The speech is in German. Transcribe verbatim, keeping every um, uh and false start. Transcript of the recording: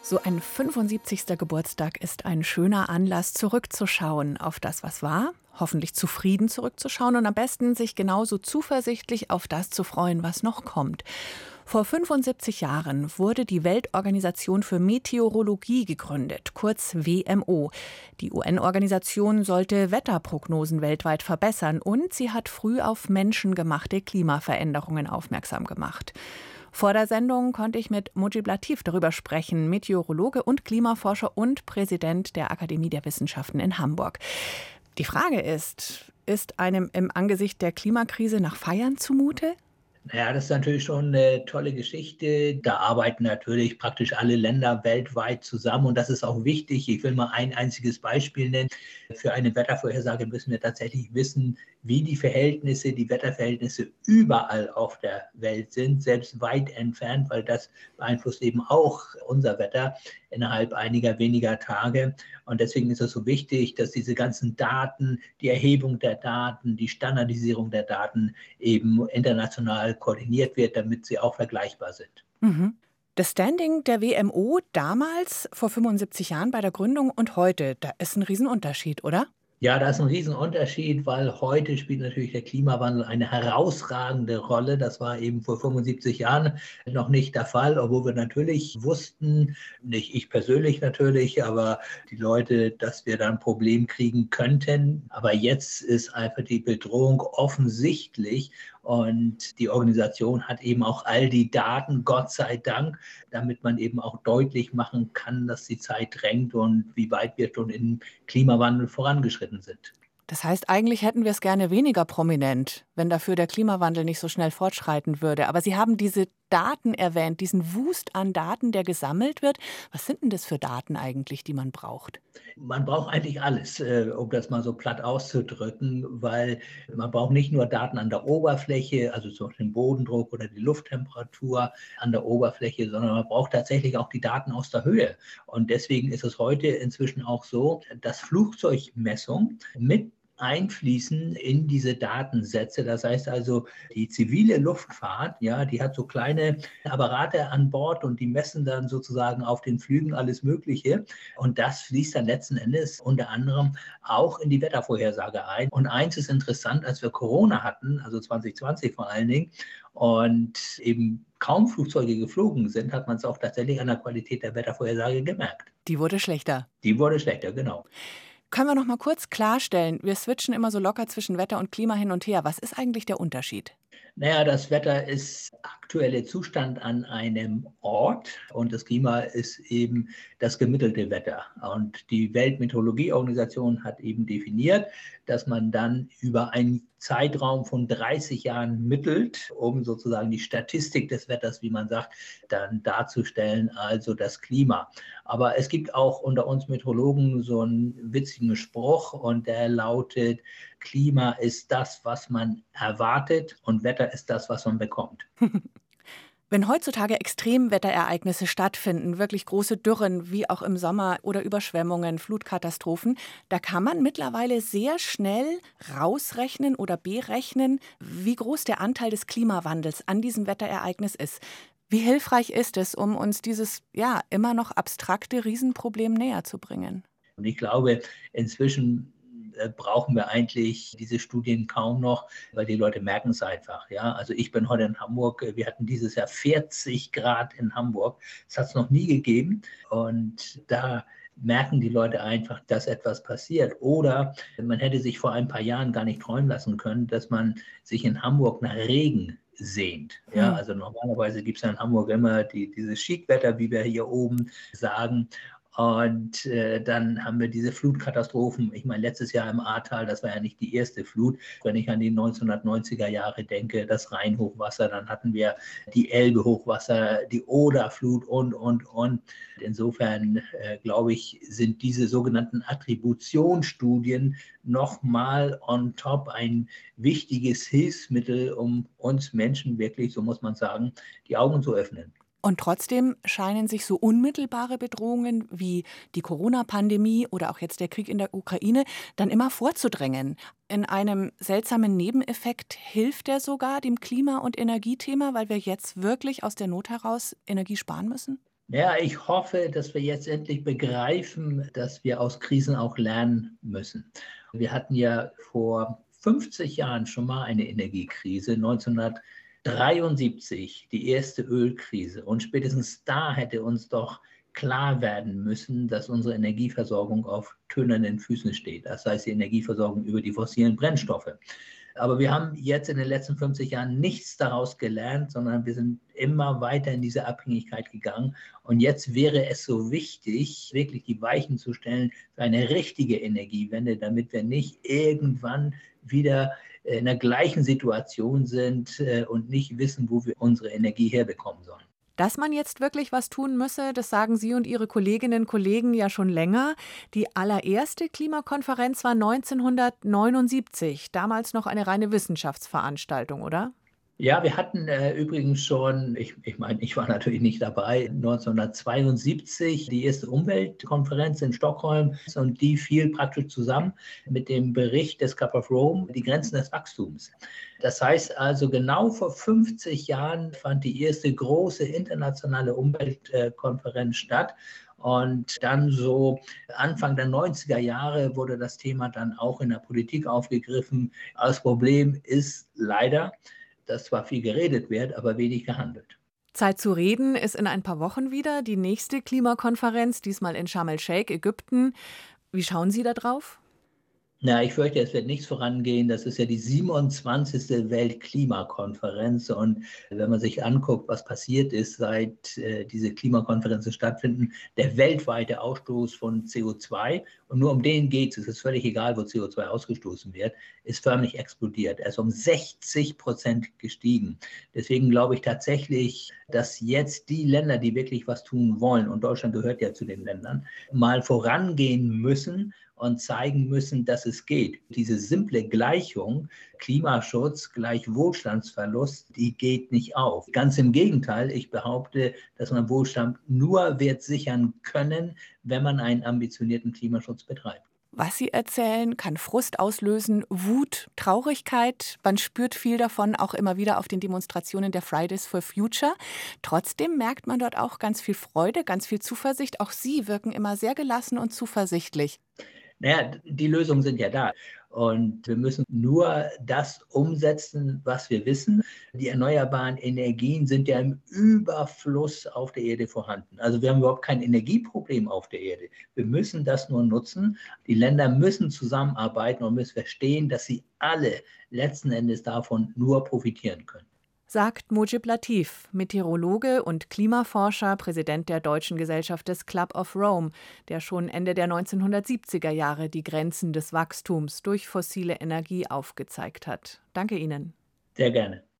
So ein fünfundsiebzigster Geburtstag ist ein schöner Anlass, zurückzuschauen auf das, was war, hoffentlich zufrieden zurückzuschauen und am besten sich genauso zuversichtlich auf das zu freuen, was noch kommt. Vor fünfundsiebzig Jahren wurde die Weltorganisation für Meteorologie gegründet, kurz W M O. Die U N-Organisation sollte Wetterprognosen weltweit verbessern und sie hat früh auf menschengemachte Klimaveränderungen aufmerksam gemacht. Vor der Sendung konnte ich mit Mujib Latif darüber sprechen, Meteorologe und Klimaforscher und Präsident der Akademie der Wissenschaften in Hamburg. Die Frage ist, ist einem im Angesicht der Klimakrise nach Feiern zumute? Naja, das ist natürlich schon eine tolle Geschichte. Da arbeiten natürlich praktisch alle Länder weltweit zusammen und das ist auch wichtig. Ich will mal ein einziges Beispiel nennen. Für eine Wettervorhersage müssen wir tatsächlich wissen, wie die Verhältnisse, die Wetterverhältnisse überall auf der Welt sind, selbst weit entfernt, weil das beeinflusst eben auch unser Wetter innerhalb einiger weniger Tage. Und deswegen ist es so wichtig, dass diese ganzen Daten, die Erhebung der Daten, die Standardisierung der Daten eben international koordiniert wird, damit sie auch vergleichbar sind. Mhm. Das Standing der W M O damals, vor fünfundsiebzig Jahren bei der Gründung und heute, da ist ein Riesenunterschied, oder? Ja, da ist ein Riesenunterschied, weil heute spielt natürlich der Klimawandel eine herausragende Rolle. Das war eben vor fünfundsiebzig Jahren noch nicht der Fall, obwohl wir natürlich wussten, nicht ich persönlich natürlich, aber die Leute, dass wir da ein Problem kriegen könnten. Aber jetzt ist einfach die Bedrohung offensichtlich und die Organisation hat eben auch all die Daten, Gott sei Dank, damit man eben auch deutlich machen kann, dass die Zeit drängt und wie weit wir schon im Klimawandel vorangeschritten sind. Das heißt, eigentlich hätten wir es gerne weniger prominent, wenn dafür der Klimawandel nicht so schnell fortschreiten würde. Aber Sie haben diese Daten erwähnt, diesen Wust an Daten, der gesammelt wird. Was sind denn das für Daten eigentlich, die man braucht? Man braucht eigentlich alles, äh, um das mal so platt auszudrücken, weil man braucht nicht nur Daten an der Oberfläche, also zum Beispiel den Bodendruck oder die Lufttemperatur an der Oberfläche, sondern man braucht tatsächlich auch die Daten aus der Höhe. Und deswegen ist es heute inzwischen auch so, dass Flugzeugmessung mit einfließen in diese Datensätze. Das heißt also, die zivile Luftfahrt, ja, die hat so kleine Apparate an Bord und die messen dann sozusagen auf den Flügen alles Mögliche. Und das fließt dann letzten Endes unter anderem auch in die Wettervorhersage ein. Und eins ist interessant, als wir Corona hatten, also zwanzig zwanzig vor allen Dingen, und eben kaum Flugzeuge geflogen sind, hat man es auch tatsächlich an der Qualität der Wettervorhersage gemerkt. Die wurde schlechter. Die wurde schlechter, genau. Können wir noch mal kurz klarstellen, wir switchen immer so locker zwischen Wetter und Klima hin und her. Was ist eigentlich der Unterschied? Naja, das Wetter ist aktuelle Zustand an einem Ort und das Klima ist eben das gemittelte Wetter. Und die Weltmeteorologieorganisation hat eben definiert, dass man dann über einen Zeitraum von dreißig Jahren mittelt, um sozusagen die Statistik des Wetters, wie man sagt, dann darzustellen, also das Klima. Aber es gibt auch unter uns Meteorologen so einen witzigen Spruch und der lautet, Klima ist das, was man erwartet und Wetter ist das, was man bekommt. Wenn heutzutage Extremwetterereignisse stattfinden, wirklich große Dürren, wie auch im Sommer oder Überschwemmungen, Flutkatastrophen, da kann man mittlerweile sehr schnell rausrechnen oder berechnen, wie groß der Anteil des Klimawandels an diesem Wetterereignis ist. Wie hilfreich ist es, um uns dieses ja immer noch abstrakte Riesenproblem näher zu bringen? Und ich glaube, inzwischen brauchen wir eigentlich diese Studien kaum noch, weil die Leute merken es einfach. Ja? Also ich bin heute in Hamburg, wir hatten dieses Jahr vierzig Grad in Hamburg. Das hat es noch nie gegeben und da merken die Leute einfach, dass etwas passiert. Oder man hätte sich vor ein paar Jahren gar nicht träumen lassen können, dass man sich in Hamburg nach Regen sehnt. Ja, Hm. also normalerweise gibt es ja in Hamburg immer die, dieses Schiedwetter, wie wir hier oben sagen. Und äh, dann haben wir diese Flutkatastrophen. Ich meine, letztes Jahr im Ahrtal, das war ja nicht die erste Flut. Wenn ich an die neunzehnhundertneunziger Jahre denke, das Rheinhochwasser, dann hatten wir die Elbe-Hochwasser, die Oder-Flut und, und, und. Insofern, äh, glaube ich, sind diese sogenannten Attributionsstudien nochmal on top ein wichtiges Hilfsmittel, um uns Menschen wirklich, so muss man sagen, die Augen zu öffnen. Und trotzdem scheinen sich so unmittelbare Bedrohungen wie die Corona-Pandemie oder auch jetzt der Krieg in der Ukraine dann immer vorzudrängen. In einem seltsamen Nebeneffekt hilft der sogar dem Klima- und Energiethema, weil wir jetzt wirklich aus der Not heraus Energie sparen müssen? Ja, ich hoffe, dass wir jetzt endlich begreifen, dass wir aus Krisen auch lernen müssen. Wir hatten ja vor fünfzig Jahren schon mal eine Energiekrise, neunzehnhundertdreiundsiebzig die erste Ölkrise. Und spätestens da hätte uns doch klar werden müssen, dass unsere Energieversorgung auf tönernen Füßen steht. Das heißt, die Energieversorgung über die fossilen Brennstoffe. Aber wir haben jetzt in den letzten fünfzig Jahren nichts daraus gelernt, sondern wir sind immer weiter in diese Abhängigkeit gegangen. Und jetzt wäre es so wichtig, wirklich die Weichen zu stellen für eine richtige Energiewende, damit wir nicht irgendwann wieder in der gleichen Situation sind und nicht wissen, wo wir unsere Energie herbekommen sollen. Dass man jetzt wirklich was tun müsse, das sagen Sie und Ihre Kolleginnen und Kollegen ja schon länger. Die allererste Klimakonferenz war neunzehnhundertneunundsiebzig, damals noch eine reine Wissenschaftsveranstaltung, oder? Ja, wir hatten äh, übrigens schon, ich, ich meine, ich war natürlich nicht dabei, neunzehnhundertzweiundsiebzig die erste Umweltkonferenz in Stockholm und die fiel praktisch zusammen mit dem Bericht des Club of Rome, die Grenzen des Wachstums. Das heißt also, genau vor fünfzig Jahren fand die erste große internationale Umweltkonferenz statt. Und dann so Anfang der neunziger Jahre wurde das Thema dann auch in der Politik aufgegriffen. Das Problem ist leider, dass zwar viel geredet wird, aber wenig gehandelt. Zeit zu reden ist in ein paar Wochen wieder die nächste Klimakonferenz, diesmal in Sharm el-Sheikh, Ägypten. Wie schauen Sie da drauf? Na, ich fürchte, es wird nichts vorangehen. Das ist ja die siebenundzwanzigste Weltklimakonferenz. Und wenn man sich anguckt, was passiert ist, seit äh, diese Klimakonferenzen stattfinden, der weltweite Ausstoß von C O zwei, und nur um den geht es, es ist völlig egal, wo C O zwei ausgestoßen wird, ist förmlich explodiert. Er ist um sechzig Prozent gestiegen. Deswegen glaube ich tatsächlich, dass jetzt die Länder, die wirklich was tun wollen, und Deutschland gehört ja zu den Ländern, mal vorangehen müssen und zeigen müssen, dass es geht. Diese simple Gleichung, Klimaschutz gleich Wohlstandsverlust, die geht nicht auf. Ganz im Gegenteil, ich behaupte, dass man Wohlstand nur wird sichern können, wenn man einen ambitionierten Klimaschutz betreibt. Was Sie erzählen, kann Frust auslösen, Wut, Traurigkeit. Man spürt viel davon auch immer wieder auf den Demonstrationen der Fridays for Future. Trotzdem merkt man dort auch ganz viel Freude, ganz viel Zuversicht. Auch Sie wirken immer sehr gelassen und zuversichtlich. Naja, die Lösungen sind ja da. Und wir müssen nur das umsetzen, was wir wissen. Die erneuerbaren Energien sind ja im Überfluss auf der Erde vorhanden. Also wir haben überhaupt kein Energieproblem auf der Erde. Wir müssen das nur nutzen. Die Länder müssen zusammenarbeiten und müssen verstehen, dass sie alle letzten Endes davon nur profitieren können. Sagt Mojib Latif, Meteorologe und Klimaforscher, Präsident der Deutschen Gesellschaft des Club of Rome, der schon Ende der neunzehnhundertsiebziger Jahre die Grenzen des Wachstums durch fossile Energie aufgezeigt hat. Danke Ihnen. Sehr gerne.